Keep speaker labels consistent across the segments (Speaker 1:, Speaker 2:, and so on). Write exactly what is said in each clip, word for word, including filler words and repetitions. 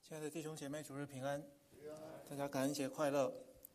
Speaker 1: 亲爱的弟兄姐妹，主日平安，大家感恩节快乐。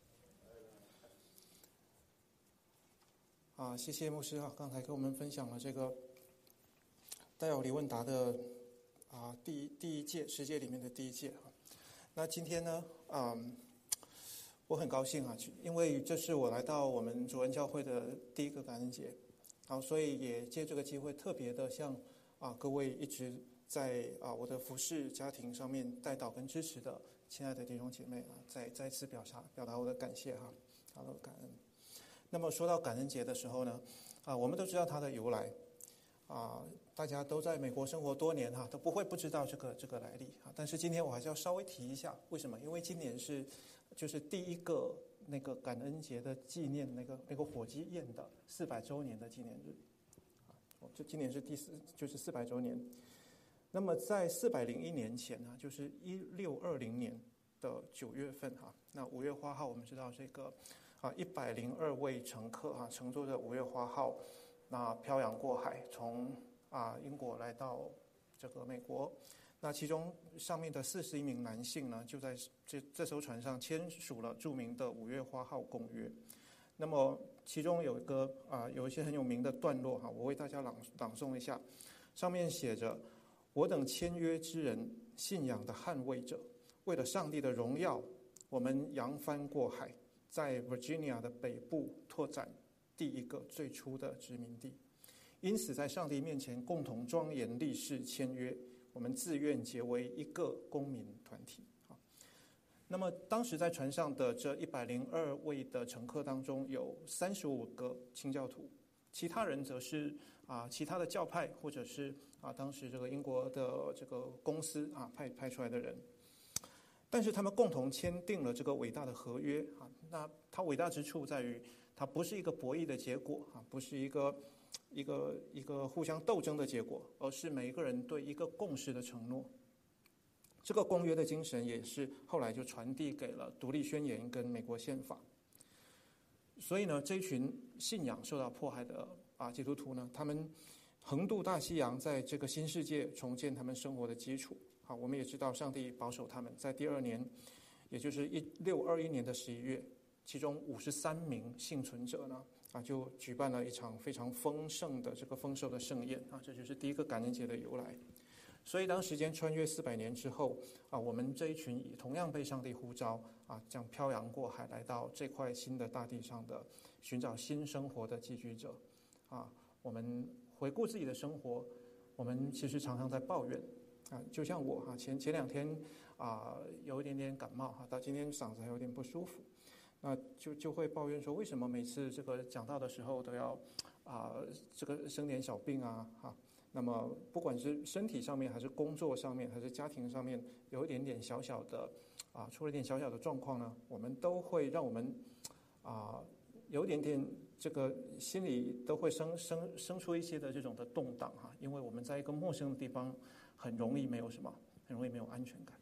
Speaker 1: 啊，谢谢牧师啊，刚才跟我们分享了这个戴尔李问答的啊第一第一届世界里面的第一届啊。那今天呢，啊，我很高兴啊，因为这是我来到我们主恩教会的第一个感恩节，好，所以也借这个机会特别的向啊各位一直在啊我的服事家庭上面带祷跟支持的亲爱的弟兄姐妹啊，再再次表达表达我的感谢哈，好的感恩。那么说到感恩节的时候呢，啊，我们都知道它的由来，啊，大家都在美国生活多年哈，都不会不知道这个这个来历啊。但是今天我还是要稍微提一下，为什么？因为今年是就是第一个那个感恩节的纪念那个那个火鸡宴的四百周年的纪念日，啊，这今年是第四就是四百周年。那么在四百零一年前呢，就是一六二零年的九月份哈，那五月花号我们知道这个。啊，一百零二位乘客啊，乘坐着五月花号，那漂洋过海，从啊英国来到这个美国。那其中上面的四十一名男性呢，就在这这艘船上签署了著名的五月花号公约。那么其中有一个啊，有一些很有名的段落哈，我为大家朗朗诵一下。上面写着：“我等签约之人，信仰的捍卫者，为了上帝的荣耀，我们扬帆过海。”在 Virginia 的北部拓展第一个最初的殖民地，因此在上帝面前共同庄严立誓签约，我们自愿结为一个公民团体。好，那么当时在船上的这一百零二位的乘客当中，有三十五个清教徒，其他人则是啊其他的教派或者是啊当时这个英国的这个公司啊派派出来的人。但是他们共同签订了这个伟大的合约啊，那它伟大之处在于，它不是一个博弈的结果啊，不是一个一个一个互相斗争的结果，而是每一个人对一个共识的承诺。这个公约的精神也是后来就传递给了独立宣言跟美国宪法。所以呢，这一群信仰受到迫害的啊基督徒呢，他们横渡大西洋，在这个新世界重建他们生活的基础。好，我们也知道上帝保守他们，在第二年，也就是一六二一年的十一月，其中五十三名幸存者呢，啊，就举办了一场非常丰盛的这个丰收的盛宴啊，这就是第一个感恩节的由来。所以当时间穿越四百年之后啊，我们这一群也同样被上帝呼召啊，这样漂洋过海来到这块新的大地上的寻找新生活的寄居者啊，我们回顾自己的生活，我们其实常常在抱怨。啊，就像我哈，前前两天啊、呃、有一点点感冒哈，到今天嗓子还有点不舒服，那就就会抱怨说，为什么每次这个讲道的时候都要啊、呃、这个生点小病啊哈？那么不管是身体上面，还是工作上面，还是家庭上面，有一点点小小的啊，出了一点小小的状况呢，我们都会让我们啊、呃、有一点点这个心里都会生生生出一些的这种的动荡哈，因为我们在一个陌生的地方。很容易没有什么，很容易没有安全感。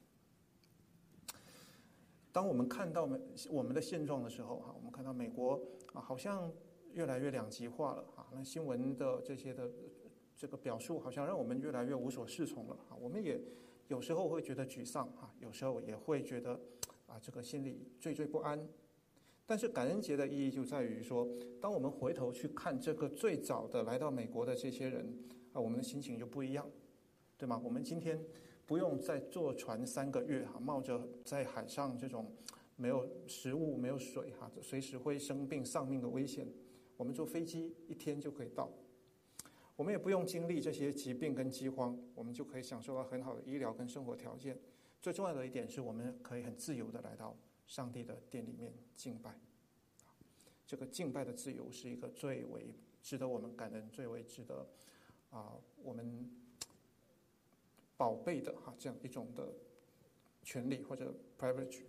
Speaker 1: 当我们看到我们的现状的时候，哈，我们看到美国啊，好像越来越两极化了啊。那新闻的这些的这个表述，好像让我们越来越无所适从了啊。我们也有时候会觉得沮丧啊，有时候也会觉得啊，这个心里惴惴不安。但是感恩节的意义就在于说，当我们回头去看这个最早的来到美国的这些人啊，我们的心情就不一样。对吗？我们今天不用再坐船三个月哈，冒着在海上这种没有食物、没有水哈，随时会生病丧命的危险。我们坐飞机一天就可以到，我们也不用经历这些疾病跟饥荒，我们就可以享受到很好的医疗跟生活条件。最重要的一点是我们可以很自由的来到上帝的殿里面敬拜。这个敬拜的自由是一个最为值得我们感恩、最为值得啊、呃、我们。宝贝的哈这样一种的权利或者 privilege。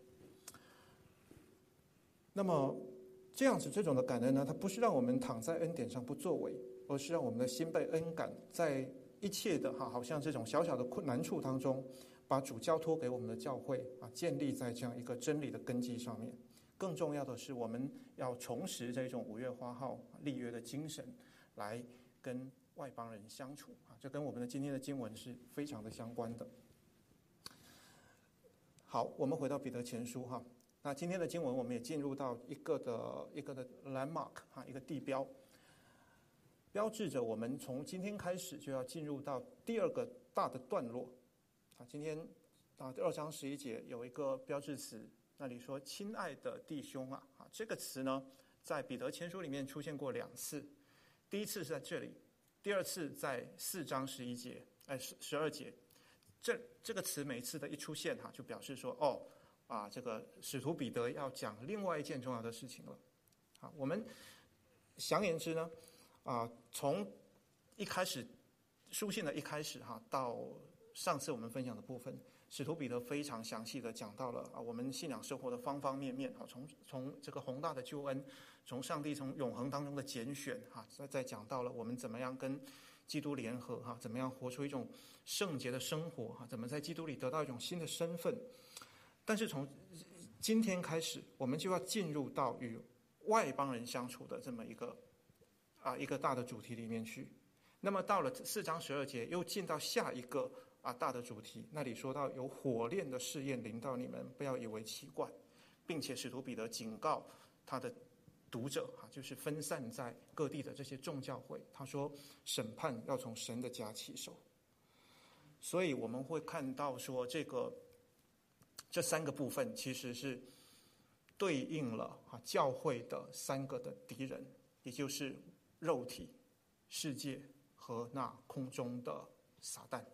Speaker 1: 那么这样子这种的感恩呢，它不是让我们躺在恩典上不作为，而是让我们的心被恩感，在一切的哈好像这种小小的困难处当中，把主交托给我们的教会啊，建立在这样一个真理的根基上面。更重要的是，我们要重拾这种五月花号立约的精神，来跟外邦人相处啊，这跟我们的今天的经文是非常的相关的。 好，我们回到彼得前书哈。那今天的经文，我们也进入到一个的一个的 landmark 哈，一个地标，标志着我们从今天开始就要进入到第二个大的段落。啊，今天啊二章十一节有一个标志词，那里说“亲爱的弟兄啊”，啊这个词呢，在彼得前书里面出现过两次，第一次是在这里，第二次在四章十一节，哎十十二节。这这个词每一次的一出现哈，就表示说哦啊，这个使徒彼得要讲另外一件重要的事情了。啊，我们详言之呢，啊，从一开始书信的一开始哈，到上次我们分享的部分，使徒彼得非常详细的讲到了啊，我们信仰生活的方方面面啊，从从这个宏大的救恩，从上帝从永恒当中的拣选哈，再再讲到了我们怎么样跟基督联合哈，怎么样活出一种圣洁的生活哈，怎么在基督里得到一种新的身份。但是从今天开始，我们就要进入到与外邦人相处的这么一个啊一个大的主题里面去。那么到了四章十二节，又进到下一个啊大的主题，那里说到有火炼的试验临到你们，不要以为奇怪，并且使徒彼得警告他的读者啊，就是分散在各地的这些众教会，他说审判要从神的家起手。所以我们会看到说，这个这三个部分其实是对应了啊教会的三个的敌人，也就是肉体、世界和那空中的撒旦。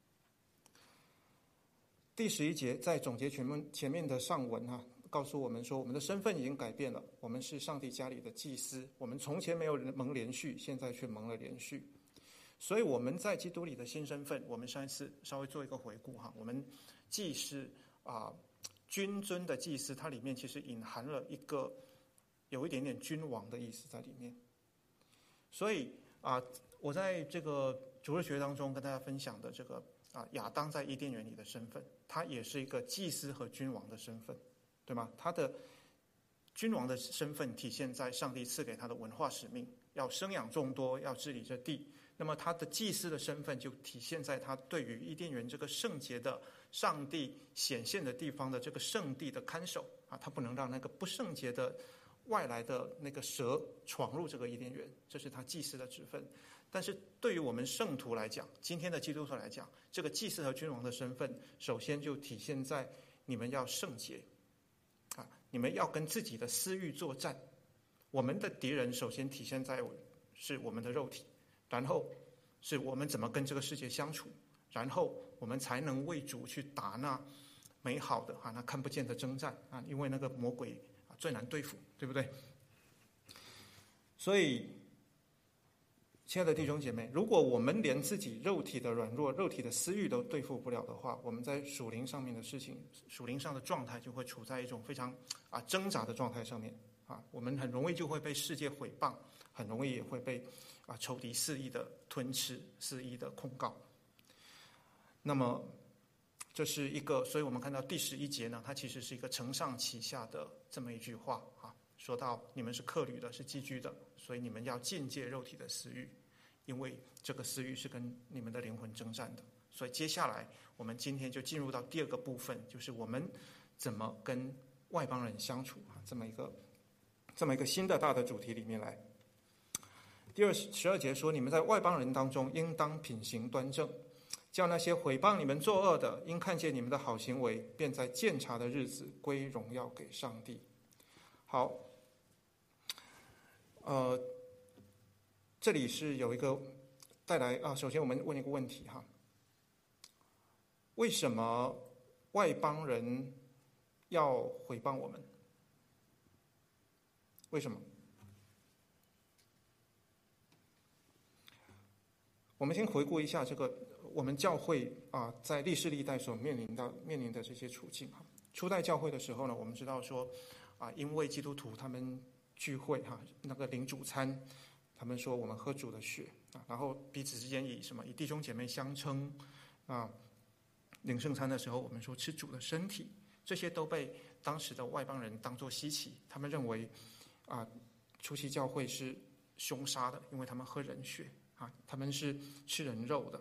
Speaker 1: 第十一节在总结前面前面的上文哈，告诉我们说，我们的身份已经改变了，我们是上帝家里的祭司，我们从前没有蒙连续，现在却蒙了连续。所以我们在基督里的新身份，我们上一次稍微做一个回顾哈，我们既是啊、呃、君尊的祭司，它里面其实隐含了一个有一点点君王的意思在里面。所以啊、呃，我在这个主日学当中跟大家分享的这个啊亚当在伊甸园里的身份，他也是一个祭司和君王的身份，对吗？他的君王的身份体现在上帝赐给他的文化使命，要生养众多，要治理这地。那么他的祭司的身份就体现在他对于伊甸园这个圣洁的上帝显现的地方的这个圣地的看守啊，他不能让那个不圣洁的外来的那个蛇闯入这个伊甸园，这是他祭司的职分。但是对于我们圣徒来讲，今天的基督徒来讲，这个祭司和君王的身份，首先就体现在你们要圣洁啊，你们要跟自己的私欲作战。我们的敌人首先体现在是我们的肉体，然后是我们怎么跟这个世界相处，然后我们才能为主去打那美好的啊那看不见的征战啊，因为那个魔鬼啊最难对付，对不对？所以亲爱的弟兄姐妹，如果我们连自己肉体的软弱、肉体的私欲都对付不了的话，我们在属灵上面的事情、属灵上的状态就会处在一种非常啊挣扎的状态上面啊，我们很容易就会被世界毁谤，很容易也会被啊仇敌肆意的吞吃、肆意的控告。那么这是一个，所以我们看到第十一节呢，它其实是一个承上启下的这么一句话啊，说到你们是客旅的，是寄居的，所以你们要禁戒肉体的私欲，因为这个私欲是跟你们的灵魂征战的。所以接下来我们今天就进入到第二个部分，就是我们怎么跟外邦人相处啊，这么一个这么一个新的大的主题里面来。第二十二节说，你们在外邦人当中应当品行端正，叫那些毁谤你们作恶的，因看见你们的好行为，便在鉴察的日子归荣耀给上帝。好，呃，这里是有一个带来啊，首先我们问一个问题哈，为什么外邦人要毁谤我们？为什么？我们先回顾一下这个我们教会啊，在历世历代所面临到面临的这些处境哈。初代教会的时候呢，我们知道说啊，因为基督徒他们聚会哈，那个领主餐，他们说我们喝主的血啊，然后彼此之间以什么以弟兄姐妹相称啊，领圣餐的时候我们说吃主的身体，这些都被当时的外邦人当作稀奇，他们认为啊，初期教会是凶杀的，因为他们喝人血啊，他们是吃人肉的，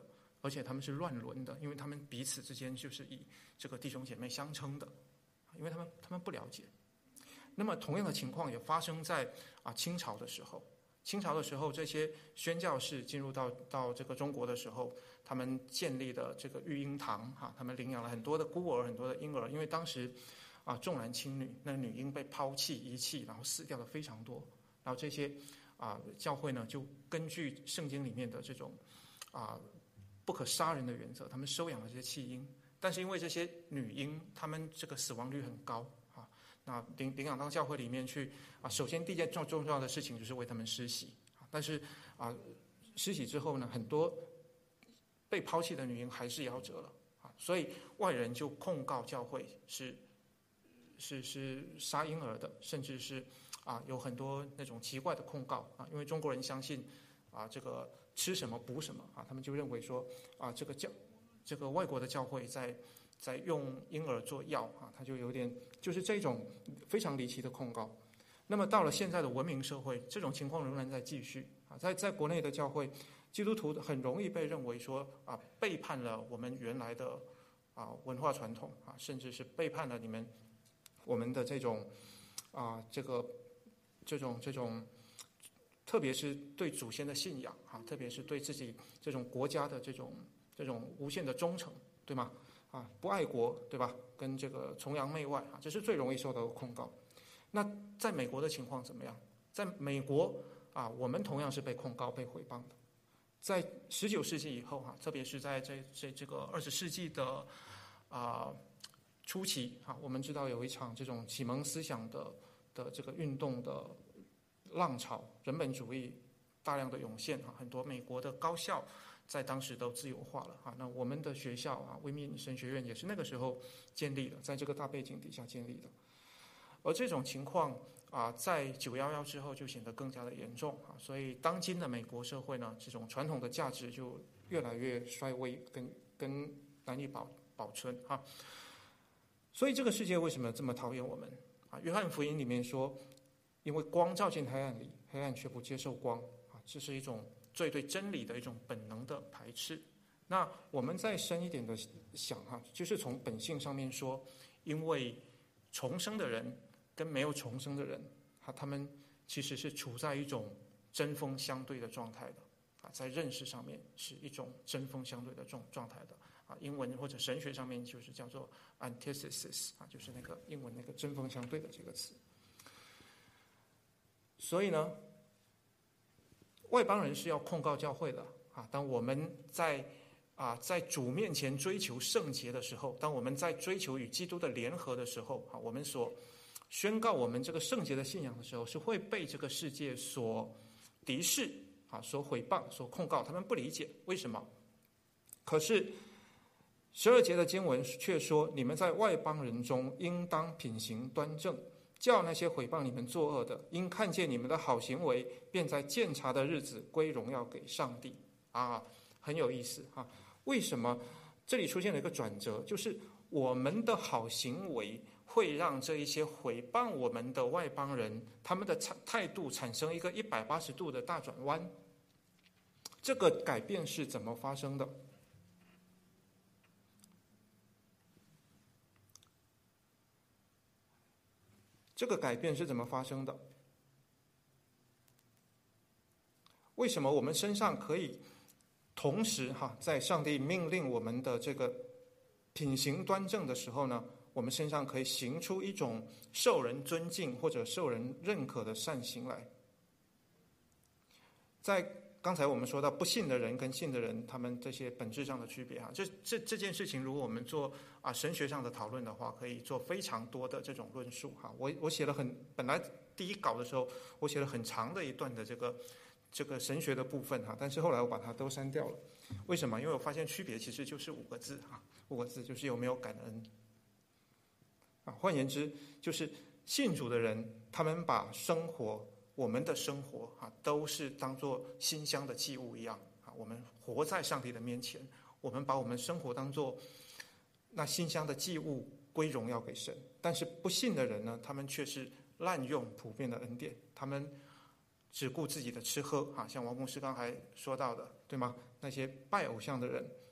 Speaker 1: 而且他们是乱伦的，因为他们彼此之间就是以这个弟兄姐妹相称的，因为他们他们不了解。那么同样的情况也发生在啊清朝的时候。清朝的时候，这些宣教士进入到到这个中国的时候，他们建立的这个育婴堂哈，他们领养了很多的孤儿，很多的婴儿，因为当时啊重男轻女，那女婴被抛弃遗弃，然后死掉的非常多。然后这些啊教会呢，就根据圣经里面的这种啊不可杀人的原则，他们收养了这些弃婴，但是因为这些女婴，他们这个死亡率很高。那领领养到教会里面去啊，首先第一件重重要的事情就是为他们施洗啊，但是啊，施洗之后呢，很多被抛弃的女婴还是夭折了啊，所以外人就控告教会是是是杀婴儿的，甚至是啊有很多那种奇怪的控告啊，因为中国人相信啊这个吃什么补什么啊，他们就认为说啊这个教这个外国的教会在。在用婴儿做药啊，他就有点就是这种非常离奇的控告。那么到了现在的文明社会，这种情况仍然在继续啊。在在国内的教会，基督徒很容易被认为说啊背叛了我们原来的啊文化传统啊，甚至是背叛了你们我们的这种啊这个这种这种，特别是对祖先的信仰啊，特别是对自己这种国家的这种这种无限的忠诚，对吗？啊，不爱国，对吧？跟这个崇洋媚外啊，这是最容易受到的控告。那在美国的情况怎么样？在美国啊，我们同样是被控告、被诽谤的。在十九世纪以后哈、啊，特别是在这这这个二十世纪的啊初期啊，我们知道有一场这种启蒙思想的的这个运动的浪潮，人本主义大量的涌现啊，很多美国的高校。在当时都自由化了啊，那我们的学校啊，威密神学院也是那个时候建立的，在这个大背景底下建立的。而这种情况啊，在九一一之后就显得更加的严重啊，所以当今的美国社会呢，这种传统的价值就越来越衰微，跟跟难以保保存啊。所以这个世界为什么这么讨厌我们啊？约翰福音里面说，因为光照进黑暗里，黑暗却不接受光啊，这是一种。最对真理的一种本能的排斥。那我们再深一点的想哈，就是从本性上面说，因为重生的人跟没有重生的人，哈，他们其实是处在一种针锋相对的状态的啊，在认识上面是一种针锋相对的状状态的啊，英文或者神学上面就是叫做 antithesis 啊，就是那个英文那个针锋相对的这个词。所以呢。外邦人是要控告教会的啊！当我们在啊在主面前追求圣洁的时候，当我们在追求与基督的联合的时候啊，我们所宣告我们这个圣洁的信仰的时候，是会被这个世界所敌视啊，所毁谤、所控告。他们不理解为什么。可是十二节的经文却说：你们在外邦人中应当品行端正。叫那些毁谤你们作恶的，因看见你们的好行为，便在鉴察的日子归荣耀给上帝。啊，很有意思啊！为什么这里出现了一个转折？就是我们的好行为会让这一些毁谤我们的外邦人，他们的态度产生一个一百八十度的大转弯。这个改变是怎么发生的？这个改变是怎么发生的？为什么我们身上可以同时哈，在上帝命令我们的这个品行端正的时候呢，我们身上可以行出一种受人尊敬或者受人认可的善行来？在刚才我们说到不信的人跟信的人，他们这些本质上的区别哈，这这这件事情，如果我们做啊神学上的讨论的话，可以做非常多的这种论述哈。我我写了很本来第一稿的时候，我写了很长的一段的这个这个神学的部分哈，但是后来我把它都删掉了。为什么？因为我发现区别其实就是五个字哈，五个字就是有没有感恩啊。换言之，就是信主的人，他们把生活。我们的生活啊，都是当作馨香的祭物一样啊。我们活在上帝的面前，我们把我们生活当作那馨香的祭物，归荣耀给神。但是不信的人呢，他们却是滥用普遍的恩典，他们只顾自己的吃喝啊。像王牧师刚才说到的，对吗？那些拜偶像的人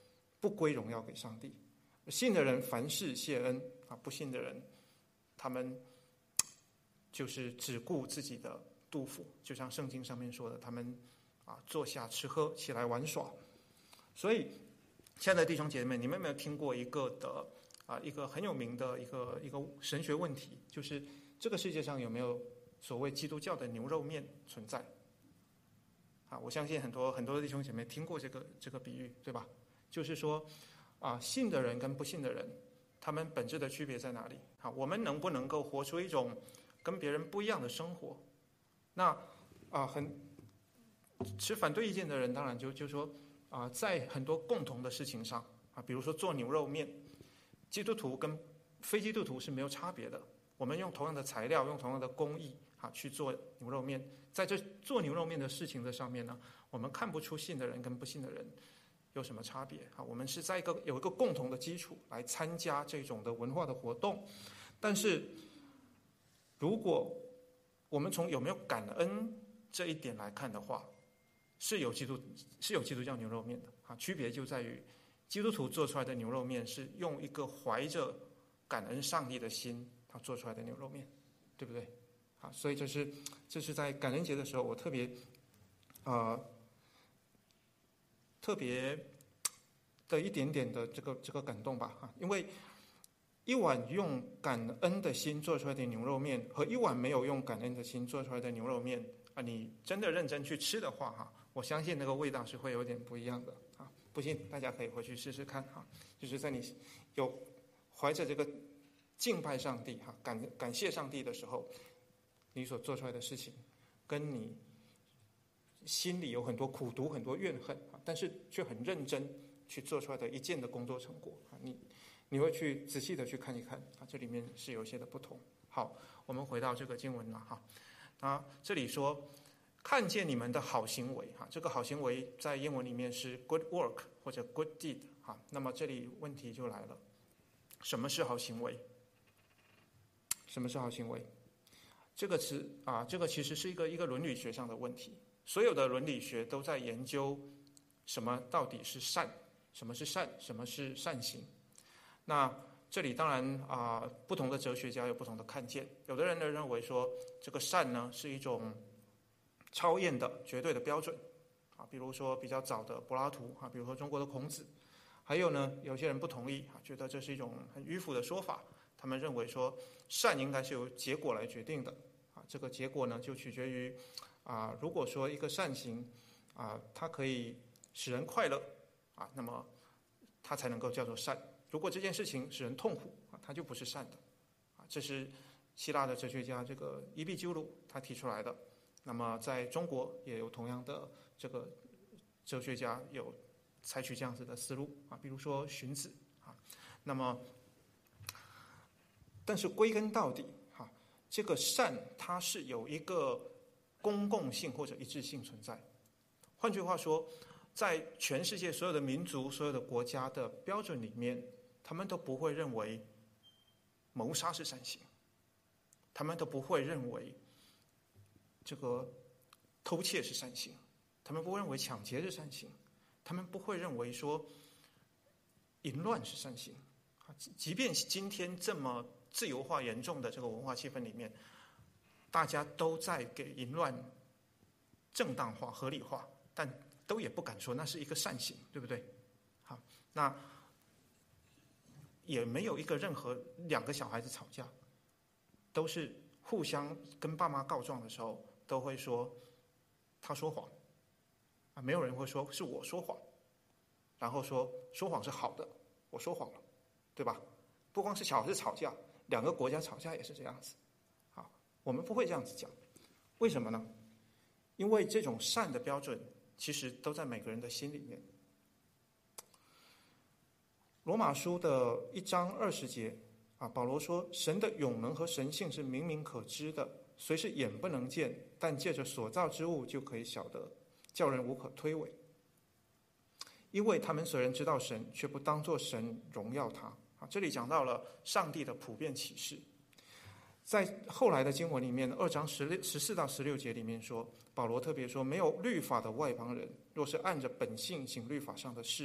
Speaker 1: 不归荣耀给上帝。信的人凡事谢恩啊，不信的人他们就是只顾自己的肚腹，就像圣经上面说的，他们啊坐下吃喝，起来玩耍。所以亲爱的弟兄姐妹，你们有没有听过一个的啊一个很有名的一个一个神学问题，就是这个世界上有没有所谓基督教的牛肉面存在？啊，我相信很多很多的弟兄姐妹听过这个这个比喻，对吧？就是说啊，信的人跟不信的人，他们本质的区别在哪里？啊，我们能不能够活出一种跟别人不一样的生活？那啊，很持反对意见的人，当然就就说啊，在很多共同的事情上啊，比如说做牛肉面，基督徒跟非基督徒是没有差别的。我们用同样的材料，用同样的工艺啊去做牛肉面，在这做牛肉面的事情的上面呢，我们看不出信的人跟不信的人有什么差别啊？我们是在一个有一个共同的基础来参加这种的文化的活动。但是，如果我们从有没有感恩这一点来看的话，是有基督是有基督教牛肉面的啊。区别就在于，基督徒做出来的牛肉面是用一个怀着感恩上帝的心他做出来的牛肉面，对不对？啊，所以这是这是在感恩节的时候，我特别啊、呃、特别的一点点的这个这个感动吧啊，因为一碗用感恩的心做出来的牛肉面和一碗没有用感恩的心做出来的牛肉面啊，你真的认真去吃的话哈，我相信那个味道是会有点不一样的啊。不信大家可以回去试试看哈，就是在你有怀着这个敬拜上帝哈，感感谢上帝的时候，你所做出来的事情，跟你心里有很多苦毒、很多怨恨啊，但是却很认真去做出来的一件的工作成果啊，你你会去仔细的去看一看啊，这里面是有一些的不同。好，我们回到这个经文了哈，啊，这里说看见你们的好行为哈，这个好行为在英文里面是 good work 或者 good deed 哈，那么这里问题就来了，什么是好行为？什么是好行为？这个词啊，这个其实是一个一个伦理学上的问题。所有的伦理学都在研究什么到底是善，什么是善，什么是善行。那这里当然啊，不同的哲学家有不同的看见。有的人呢认为说，这个善呢是一种超验的绝对的标准啊，比如说比较早的柏拉图啊，比如说中国的孔子。还有呢，有些人不同意啊，觉得这是一种很迂腐的说法。他们认为说，善应该是由结果来决定的啊，这个结果呢就取决于啊，如果说一个善行啊，它可以使人快乐啊，那么它才能够叫做善。如果这件事情使人痛苦啊，它就不是善的啊。这是希腊的哲学家这个伊壁鸠鲁他提出来的。那么在中国也有同样的这个哲学家有采取这样子的思路啊，比如说荀子啊。那么但是归根到底哈，这个善它是有一个公共性或者一致性存在。换句话说，在全世界所有的民族、所有的国家的标准里面，他们都不会认为谋杀是善行，他们都不会认为这个偷窃是善行，他们不会认为抢劫是善行，他们不会认为说淫乱是善行。即便今天这么自由化严重的这个文化气氛里面，大家都在给淫乱正当化、合理化，但都也不敢说那是一个善行，对不对？好，那也没有一个任何两个小孩子吵架，都是互相跟爸妈告状的时候，都会说他说谎啊，没有人会说是我说谎，然后说说谎是好的，我说谎了，对吧？不光是小孩子吵架，两个国家吵架也是这样子。好，我们不会这样子讲，为什么呢？因为这种善的标准其实都在每个人的心里面。罗马书的一章二十节啊，保罗说，神的永能和神性是明明可知的，虽是眼不能见，但借着所造之物就可以晓得，叫人无可推诿。因为他们虽然知道神，却不当作神荣耀他啊。这里讲到了上帝的普遍启示。在后来的经文里面，二章十六十四到十六节里面说，保罗特别说，没有律法的外邦人，若是按着本性行律法上的事，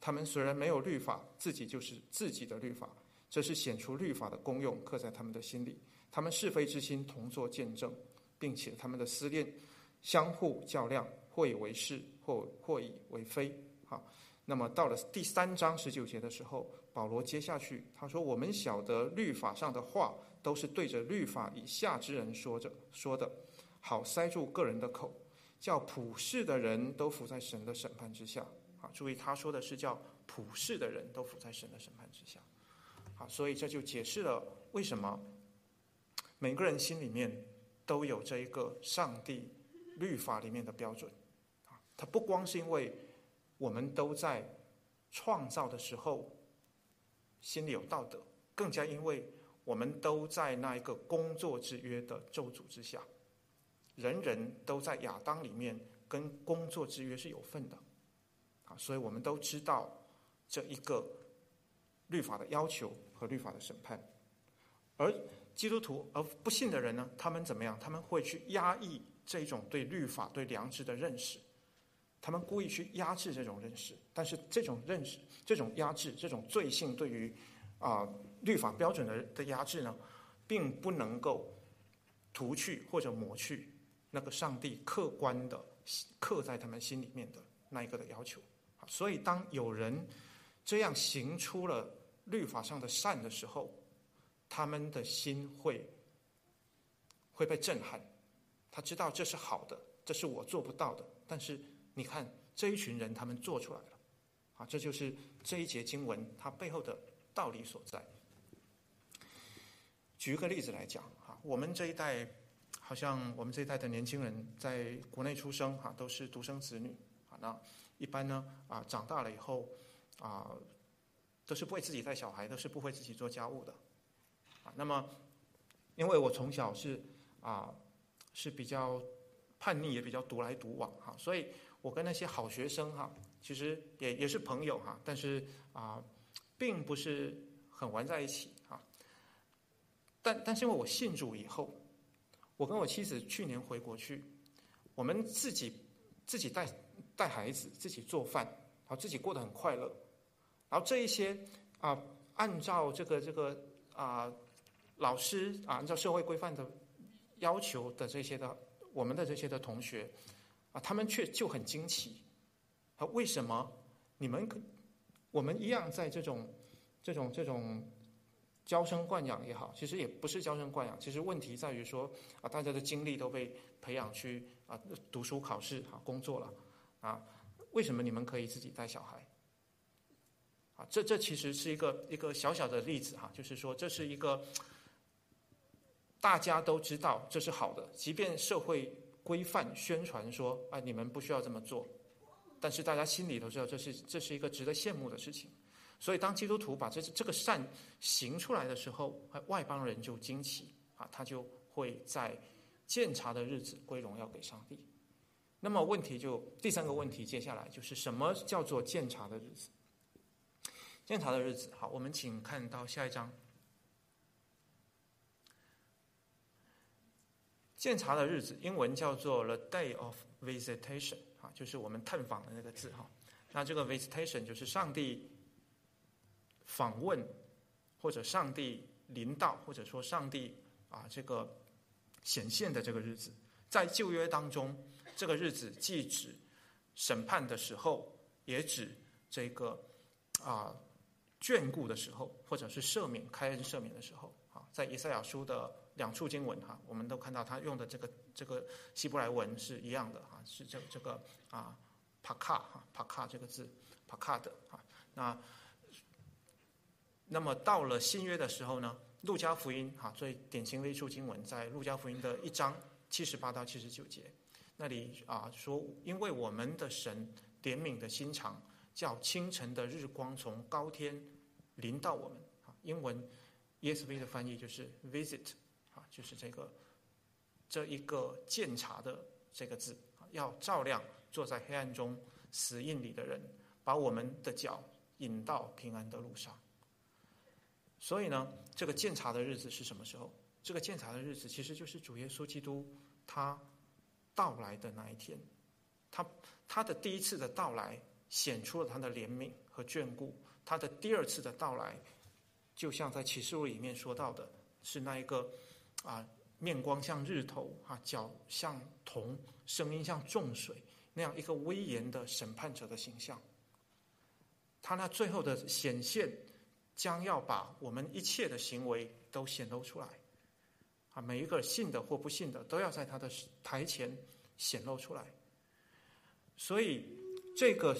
Speaker 1: 他们虽然没有律法，自己就是自己的律法，这是显出律法的功用刻在他们的心里。他们是非之心同作见证，并且他们的思念相互较量，或以为是，或或以为非。好，那么到了第三章十九节的时候，保罗接下去他说：“我们晓得律法上的话，都是对着律法以下之人说着说的，好塞住个人的口，叫普世的人都服在神的审判之下。”好，注意他说的是叫普世的人都服在神的审判之下。好，所以这就解释了为什么每个人心里面都有这一个上帝律法里面的标准。它不光是因为我们都在创造的时候心里有道德，更加因为我们都在那一个工作之约的咒诅之下，人人都在亚当里面跟工作之约是有份的。所以我们都知道这一个律法的要求和律法的审判。而基督徒而不信的人呢，他们怎么样？他们会去压抑这一种对律法对良知的认识，他们故意去压制这种认识。但是这种认识这种压制这种罪性对于啊、呃、律法标准的的压制呢，并不能够涂去或者抹去那个上帝客观的刻在他们心里面的那一个的要求。所以当有人这样行出了律法上的善的时候，他们的心会会被震撼，他知道这是好的，这是我做不到的，但是你看这一群人他们做出来了。啊，这就是这一节经文它背后的道理所在。举一个例子来讲，啊，我们这一代好像我们这一代的年轻人在国内出生，啊，都是独生子女，啊，那一般呢，啊，长大了以后，啊，都是不会自己带小孩，都是不会自己做家务的，啊，那么，因为我从小是啊是比较叛逆，也比较独来独往，哈，所以我跟那些好学生哈，其实也也是朋友哈，但是啊，并不是很玩在一起啊。但但是因为我信主以后，我跟我妻子去年回国去，我们自己自己带。带孩子，自己做饭，然后自己过得很快乐。然后这一些啊，按照这个这个啊老师啊，按照社会规范的要求的这些的，我们的这些的同学啊，他们却就很惊奇啊，为什么你们我们一样在这种这种这种娇生惯养也好，其实也不是娇生惯养，其实问题在于说啊，大家的精力都被培养去啊读书考试啊工作了。啊，为什么你们可以自己带小孩？啊，这这其实是一个一个小小的例子哈，就是说这是一个大家都知道这是好的，即便社会规范宣传说啊你们不需要这么做，但是大家心里都知道这是这是一个值得羡慕的事情。所以当基督徒把这这个善行出来的时候，外邦人就惊奇啊，他就会在鉴察的日子归荣耀给上帝。那么问题就第三个问题，接下来就是什么叫做鉴察的日子？鉴察的日子，好，我们请看到下一章。鉴察的日子，英文叫做 the day of visitation， 啊，就是我们探访的那个字哈。那这个 visitation 就是上帝访问，或者上帝临到，或者说上帝啊这个显现的这个日子，在旧约当中。这个日子既指审判的时候，也指这个啊、呃、眷顾的时候，或者是赦免、开恩赦免的时候啊。在以赛亚书的两处经文哈，我们都看到他用的这个这个希伯来文是一样的哈，是这这个啊帕卡哈帕卡这个字帕卡的啊。那那么到了新约的时候呢，路加福音哈最典型的一处经文，在路加福音的一章七十八到七十九节。那里啊说，因为我们的神怜悯的心肠，叫清晨的日光从高天临到我们。啊，英文 E S V 的翻译就是 visit， 啊，就是这个这一个鉴察的这个字，要照亮坐在黑暗中死荫里的人，把我们的脚引到平安的路上。所以呢，这个鉴察的日子是什么时候？这个鉴察的日子其实就是主耶稣基督他到来的那一天，他他的第一次的到来显出了他的怜悯和眷顾。他的第二次的到来，就像在启示录里面说到的，是那一个啊，面光像日头啊，脚像铜，声音像众水，那样一个威严的审判者的形象。他那最后的显现，将要把我们一切的行为都显露出来。啊，每一个信的或不信的，都要在他的台前显露出来。所以，这个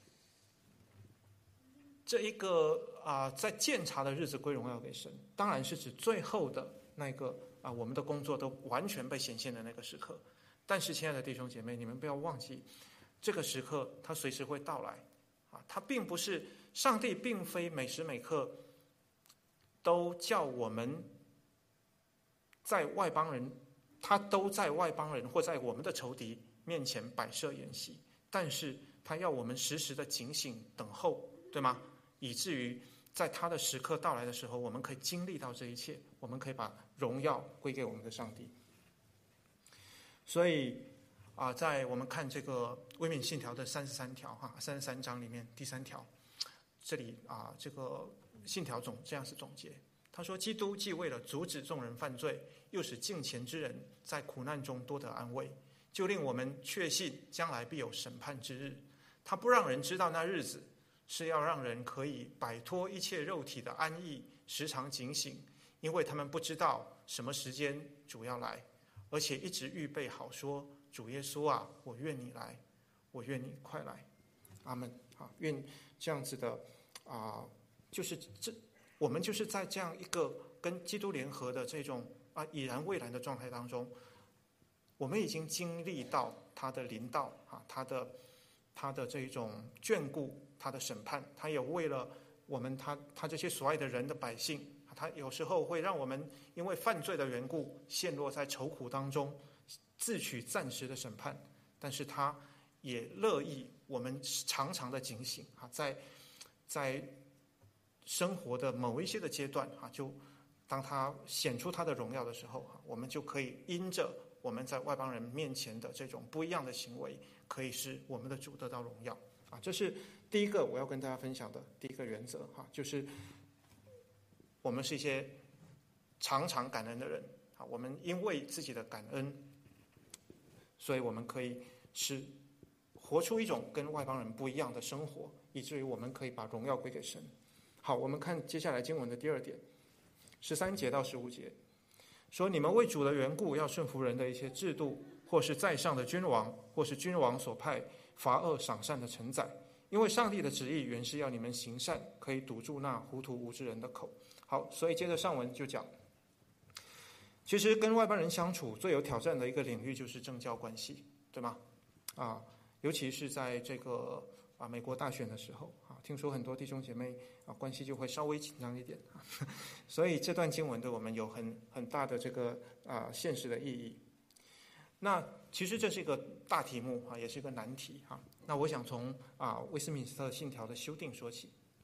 Speaker 1: 这一个啊，在鉴察的日子归荣耀给神，当然是指最后的那个啊，我们的工作都完全被显现的那个时刻。但是，亲爱的弟兄姐妹，你们不要忘记，这个时刻它随时会到来。啊，它并不是上帝，并非每时每刻都叫我们在外邦人，他都在外邦人或在我们的仇敌面前摆设筵席，但是他要我们时时的警醒等候，对吗？以至于在他的时刻到来的时候，我们可以经历到这一切，我们可以把荣耀归给我们的上帝。所以啊，在我们看这个威敏信条的三十三条哈，三十三章里面第三条，这里啊，这个信条总这样是总结。他说：“基督既为了阻止众人犯罪，又使敬虔之人在苦难中多得安慰，就令我们确信将来必有审判之日。他不让人知道那日子，是要让人可以摆脱一切肉体的安逸，时常警醒，因为他们不知道什么时间主要来，而且一直预备好说：主耶稣啊，我愿你来，我愿你快来。阿们。啊，愿这样子的啊，就是这。”我们就是在这样一个跟基督联合的这种啊已然未然的状态当中，我们已经经历到他的临到啊，他的他的这种眷顾，他的审判，他也为了我们他他这些所爱的人的百姓，他有时候会让我们因为犯罪的缘故陷落在愁苦当中，自取暂时的审判，但是他也乐意我们常常的警醒啊，在在。生活的某一些的阶段啊，就当他显出他的荣耀的时候啊，我们就可以因着我们在外邦人面前的这种不一样的行为，可以使我们的主得到荣耀啊。这是第一个我要跟大家分享的第一个原则哈，就是我们是一些常常感恩的人啊，我们因为自己的感恩，所以我们可以是活出一种跟外邦人不一样的生活，以至于我们可以把荣耀归给神。好，我们看接下来经文的第二点，十三节到十五节，说：你们为主的缘故，要顺服人的一些制度，或是在上的君王，或是君王所派罚恶赏善的臣宰，因为上帝的旨意原是要你们行善，可以堵住那糊涂无知人的口。好，所以接着上文就讲，其实跟外邦人相处最有挑战的一个领域就是政教关系，对吗？啊，尤其是在这个啊美国大选的时候啊，听说很多弟兄姐妹啊关系就会稍微紧张一点啊，所以这段经文对我们有很很大的这个啊现实的意义。那其实这是一个大题目啊，也是一个难题啊。那我想从啊威斯敏斯特信条的修订说起。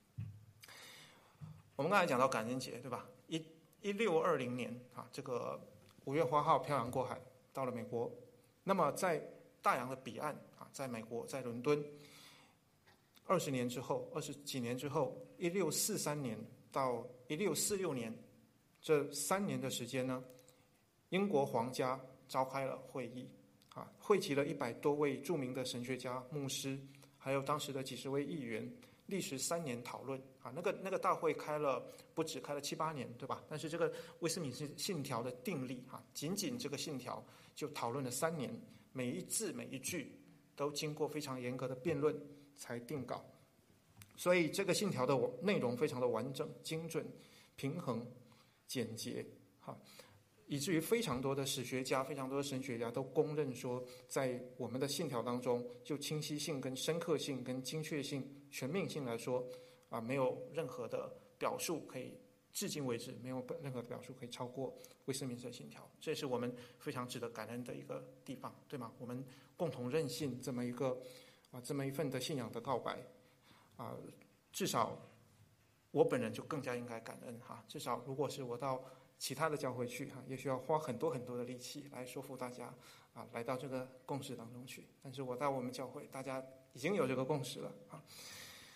Speaker 1: 我们刚才讲到感恩节，对吧？一一六二零年啊，这个五月花号漂洋过海到了美国。那么在大洋的彼岸啊，在美国，在伦敦，二十年之后，二十几年之后，一六四三年到一六四六年，这三年的时间呢，英国皇家召开了会议，啊，汇集了一百多位著名的神学家、牧师，还有当时的几十位议员，历时三年讨论。啊，那个那个大会开了不止开了七八年，对吧？但是这个威斯敏斯特信条的订立，哈，仅仅这个信条就讨论了三年，每一字每一句都经过非常严格的辩论才定稿。所以这个信条的内容非常的完整、精准、平衡、简洁，哈。以至于非常多的史学家、非常多的神学家都公认说，在我们的信条当中，就清晰性、跟深刻性、跟精确性、全面性来说，啊，没有任何的表述可以，至今为止没有任何的表述可以超过威斯敏斯特信条。这也是我们非常值得感恩的一个地方，对吗？我们共同认信这么一个啊，这么一份的信仰的告白，啊，至少我本人就更加应该感恩哈。至少如果是我到其他的教会去哈，也需要花很多很多的力气来说服大家啊，来到这个共识当中去。但是我到我们教会，大家已经有这个共识了啊。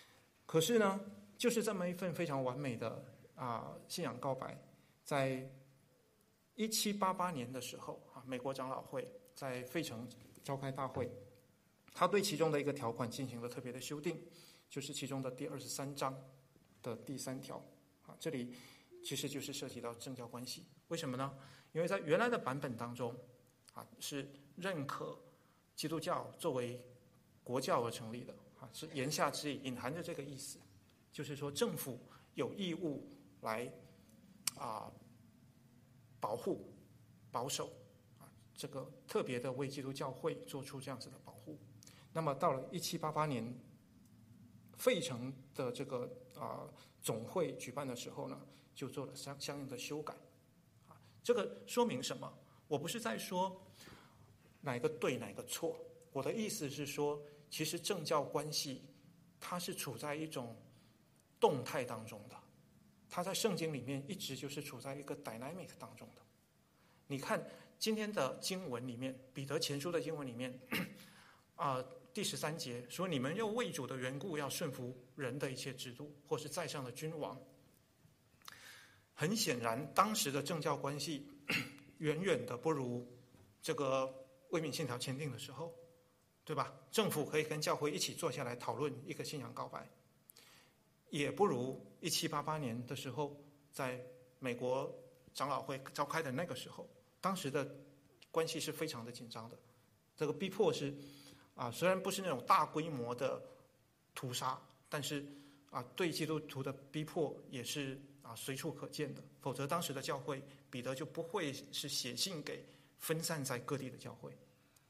Speaker 1: 可是呢，就是这么一份非常完美的啊信仰告白，在一七八八年的时候啊，美国长老会在费城召开大会，他对其中的一个条款进行了特别的修订，就是其中的第二十三章的第三条啊，这里其实就是涉及到政教关系。为什么呢？因为在原来的版本当中啊，是认可基督教作为国教而成立的啊，是言下之意隐含着这个意思，就是说政府有义务来啊保护、保守啊，这个特别的为基督教会做出这样子的保护。那么到了一七八八年，费城的这个啊总会举办的时候呢，就做了相相应的修改。啊，这个说明什么？我不是在说哪个对哪个错，我的意思是说，其实政教关系它是处在一种动态当中的，它在圣经里面一直就是处在一个 dynamic 当中的。你看今天的经文里面，彼得前书的经文里面啊、呃，第十三节说，你们又为主的缘故要顺服人的一切制度，或是在上的君王。很显然，当时的政教关系远远的不如这个卫冕信条签订的时候，对吧？政府可以跟教会一起坐下来讨论一个信仰告白，也不如一七八八年的时候，在美国长老会召开的那个时候，当时的关系是非常的紧张的。这个逼迫是啊，虽然不是那种大规模的屠杀，但是啊，对基督徒的逼迫也是啊随处可见的。否则，当时的教会彼得就不会是写信给分散在各地的教会。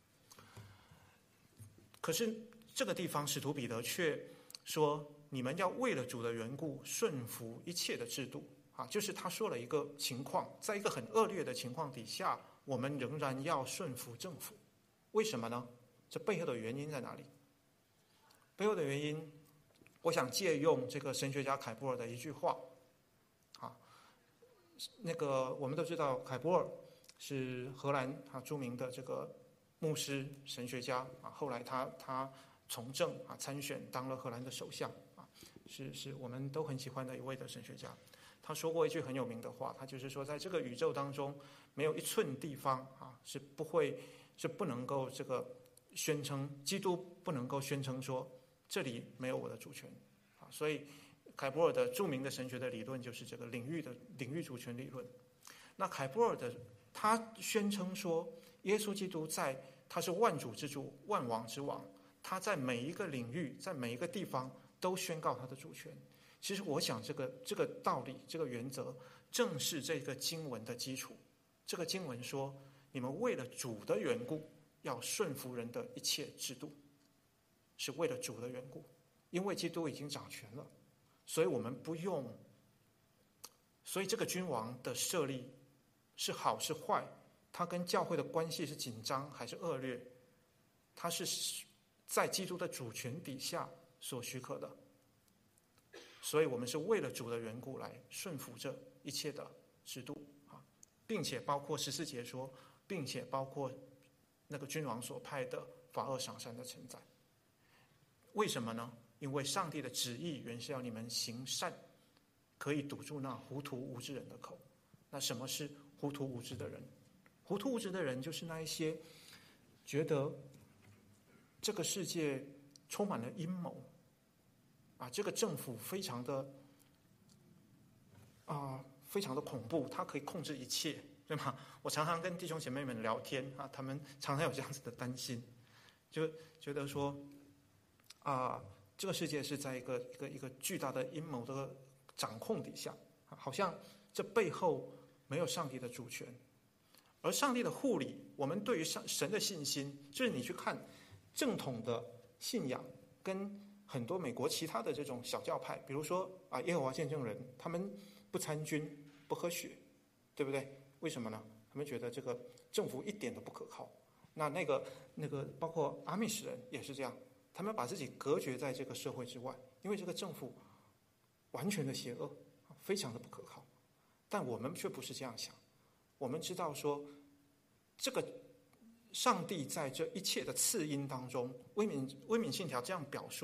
Speaker 1: 可是这个地方，使徒彼得却说：“你们要为了主的缘故，顺服一切的制度。”啊，就是他说了一个情况，在一个很恶劣的情况底下，我们仍然要顺服政府。为什么呢？这背后的原因在哪里？背后的原因，我想借用这个神学家凯波尔的一句话。啊，那个我们都知道，凯波尔是荷兰啊著名的这个牧师神学家啊，后来他他从政啊参选当了荷兰的首相啊，是是我们都很喜欢的一位的神学家。他说过一句很有名的话，他就是说，在这个宇宙当中，没有一寸地方啊是不会是不能够这个宣称基督不能够宣称说这里没有我的主权啊。所以凯波尔的著名的神学的理论就是这个领域的领域主权理论。那凯波尔的他宣称说，耶稣基督在他是万主之主、万王之王，他在每一个领域、在每一个地方都宣告他的主权。其实我想这个这个道理、这个原则，正是这个经文的基础。这个经文说，你们为了主的缘故，要顺服人的一切制度，是为了主的缘故，因为基督已经掌权了，所以我们不用。所以这个君王的设立是好是坏，他跟教会的关系是紧张还是恶劣，他是在基督的主权底下所许可的。所以我们是为了主的缘故来顺服这一切的制度啊，并且包括十四节说，并且包括那个君王所派的法恶赏善的臣宰。为什么呢？因为上帝的旨意原是要你们行善，可以堵住那糊涂无知人的口。那什么是糊涂无知的人？糊涂无知的人就是那一些觉得这个世界充满了阴谋啊，这个政府非常的啊，非常的恐怖，它可以控制一切，对吗？我常常跟弟兄姐妹们聊天啊，他们常常有这样子的担心，就觉得说啊，这个世界是在一个一个一个巨大的阴谋的掌控底下，好像这背后没有上帝的主权，而上帝的护理，我们对于神的信心，就是你去看正统的信仰跟很多美国其他的这种小教派，比如说啊耶和华见证人，他们不参军不喝血，对不对？为什么呢？他们觉得这个政府一点都不可靠。那那个那个包括阿密什人也是这样，他们把自己隔绝在这个社会之外，因为这个政府完全的邪恶，非常的不可靠。但我们却不是这样想，我们知道说，这个上帝在这一切的赐荫当中，威冕威冕信条这样表述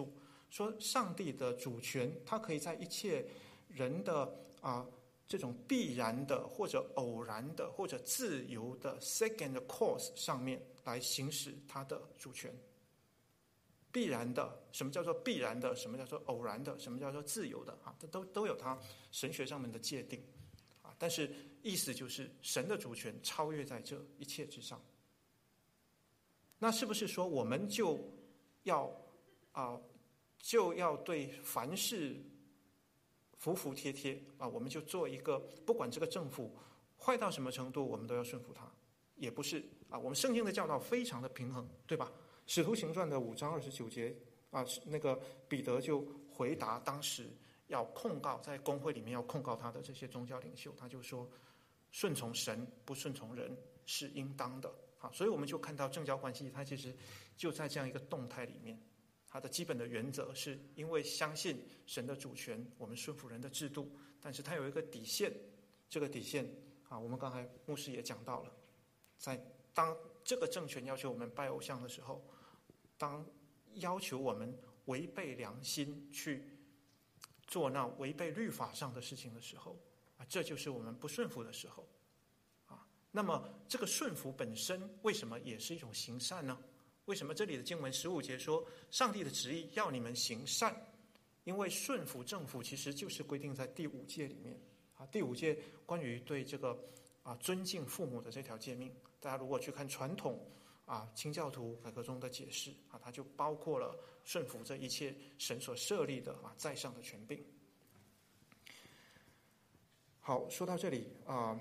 Speaker 1: 说上帝的主权，他可以在一切人的啊这种必然的或者偶然的或者自由的 second course 上面来行使他的主权。必然的，什么叫做必然的？什么叫做偶然的？什么叫做自由的？啊，这都都有它神学上面的界定，啊，但是意思就是神的主权超越在这一切之上。那是不是说我们就要啊、呃、就要对凡事服服帖帖啊？我们就做一个不管这个政府坏到什么程度，我们都要顺服他？也不是啊，我们圣经的教导非常的平衡，对吧？使徒行传的五章二十九节啊，那个彼得就回答当时要控告在公会里面要控告他的这些宗教领袖，他就说顺从神不顺从人是应当的啊。所以我们就看到政教关系它其实就在这样一个动态里面，它的基本的原则是因为相信神的主权，我们顺服人的制度，但是它有一个底线，这个底线啊，我们刚才牧师也讲到了，在当这个政权要求我们拜偶像的时候，当要求我们违背良心去做那违背律法上的事情的时候啊，这就是我们不顺服的时候啊。那么这个顺服本身为什么也是一种行善呢？为什么这里的经文十五节说上帝的旨意要你们行善？因为顺服政府其实就是规定在第五诫里面啊。第五诫关于对这个啊尊敬父母的这条诫命，大家如果去看传统啊，清教徒改革中的解释啊，它就包括了顺服这一切神所设立的啊在上的权柄。好，说到这里啊，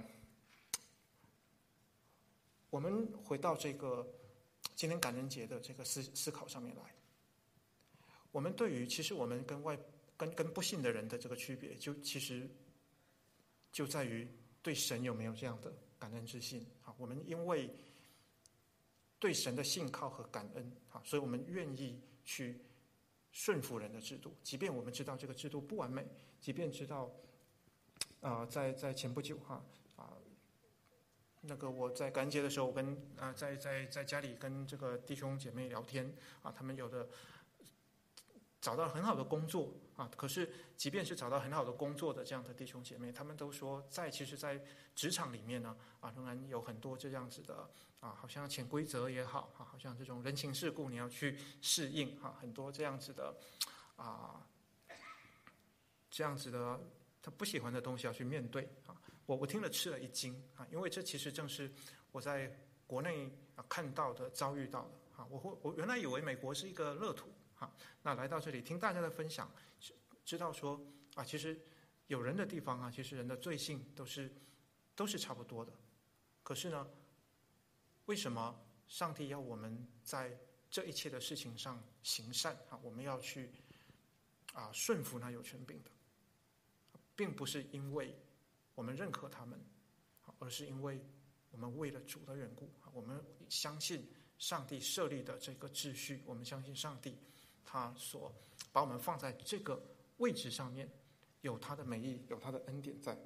Speaker 1: 我们回到这个今天感恩节的这个思思考上面来。我们对于其实我们跟外跟跟不信的人的这个区别，就其实就在于对神有没有这样的感恩之心啊。我们因为对神的信靠和感恩啊，所以我们愿意去顺服人的制度，即便我们知道这个制度不完美，即便知道啊、呃，在在前不久哈啊、呃，那个我在感恩节的时候，我跟啊、呃、在在在家里跟这个弟兄姐妹聊天啊，他们有的找到很好的工作啊，可是即便是找到很好的工作的这样的弟兄姐妹，他们都说在其实在职场里面呢啊，仍然有很多这样子的啊，好像潜规则也好啊，好像这种人情世故你要去适应啊，很多这样子的啊，这样子的他不喜欢的东西要去面对啊。我我听了吃了一惊啊，因为这其实正是我在国内啊看到的、遭遇到的啊。我我原来以为美国是一个乐土。啊，那来到这里听大家的分享，知道说啊，其实有人的地方啊，其实人的罪性都是都是差不多的。可是呢，为什么上帝要我们在这一切的事情上行善啊？我们要去啊顺服那有权柄的，并不是因为我们认可他们，而是因为我们为了主的缘故，我们相信上帝设立的这个秩序，我们相信上帝。他所把我们放在这个位置上面，有他的美意，有他的恩典在。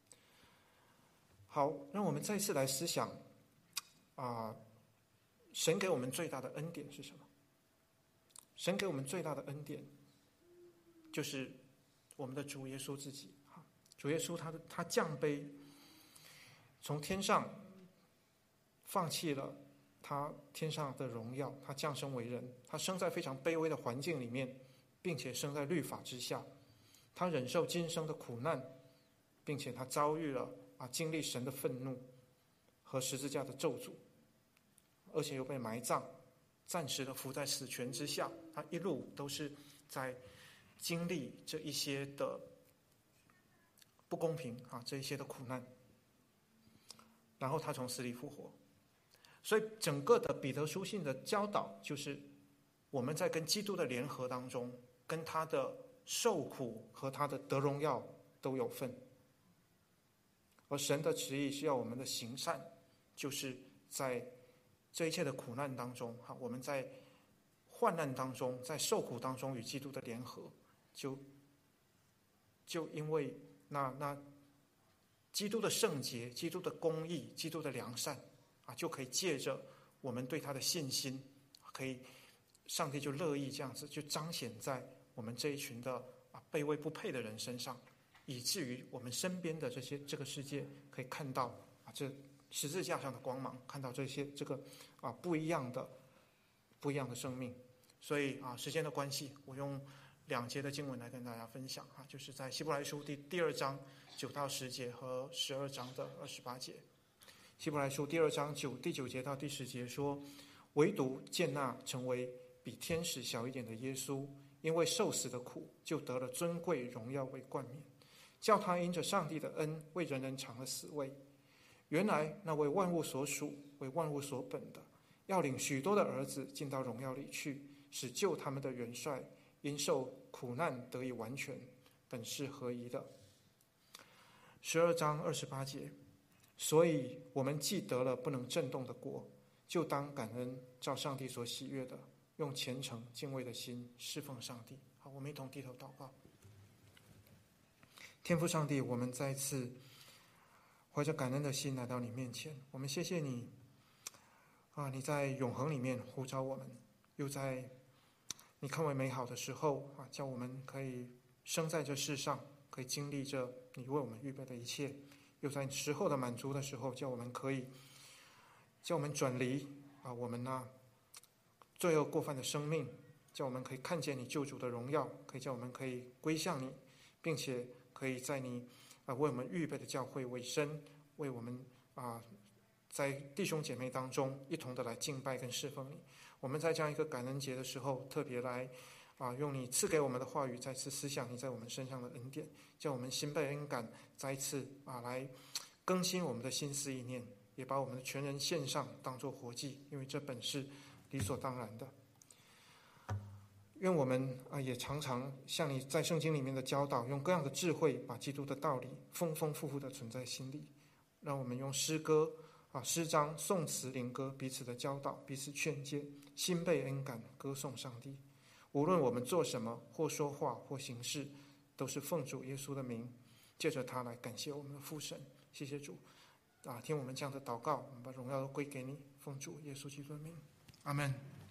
Speaker 1: 好，让我们再次来思想啊、呃，神给我们最大的恩典是什么？神给我们最大的恩典，就是我们的主耶稣自己。主耶稣他的他降卑，从天上放弃了他天上的荣耀，他降生为人，他生在非常卑微的环境里面，并且生在律法之下，他忍受今生的苦难，并且他遭遇了啊经历神的愤怒和十字架的咒诅，而且又被埋葬，暂时的伏在死权之下，他一路都是在经历这一些的不公平啊，这一些的苦难，然后他从死里复活。所以整个的彼得书信的教导就是我们在跟基督的联合当中，跟他的受苦和他的得荣耀都有份。而神的旨意是要我们的行善，就是在这一切的苦难当中，我们在患难当中，在受苦当中与基督的联合，就就因为那那基督的圣洁、基督的公义、基督的良善啊，就可以借着我们对他的信心，可以上帝就乐意这样子，就彰显在我们这一群的啊卑微不配的人身上，以至于我们身边的这些这个世界可以看到啊这十字架上的光芒，看到这些这个啊不一样的不一样的生命。所以啊，时间的关系，我用两节的经文来跟大家分享啊，就是在希伯来书第第二章九到十节和十二章的二十八节。希伯来书第二章九第九节到第十节说，唯独见那成为比天使小一点的耶稣，因为受死的苦，就得了尊贵荣耀为冠冕，叫他因着上帝的恩，为人人尝了死味。原来那为万物所属，为万物所本的，要领许多的儿子进到荣耀里去，使救他们的元帅因受苦难得以完全，本是合宜的。十二章二十八节，所以我们既得了不能震动的国，就当感恩，照上帝所喜悦的，用虔诚敬畏的心侍奉上帝。好，我们一同低头祷告。天父上帝，我们再次怀着感恩的心来到你面前，我们谢谢你啊！你在永恒里面呼召我们，又在你看为美好的时候啊，叫我们可以生在这世上，可以经历着你为我们预备的一切，又在时候的满足的时候，叫我们可以叫我们转离啊，我们那罪恶过犯的生命，叫我们可以看见你救主的荣耀，可以叫我们可以归向你，并且可以在你啊为我们预备的教会委身，为我们啊在弟兄姐妹当中一同的来敬拜跟侍奉你。我们在这样一个感恩节的时候，特别来啊用你赐给我们的话语，再次思想你在我们身上的恩典，叫我们心被恩感，再一次啊来更新我们的心思意念，也把我们的全人献上，当作活祭，因为这本是理所当然的。愿我们啊也常常像你在圣经里面的教导，用各样的智慧把基督的道理丰丰富富的存在心里，让我们用诗歌啊诗章、颂词、灵歌彼此的教导，彼此劝诫，心被恩感，歌颂上帝。无论我们做什么，或说话或行事，都是奉主耶稣的名，借着他来感谢我们的父神。谢谢主啊，听我们这样的祷告，我们把荣耀都归给你，奉主耶稣基督的名，阿们。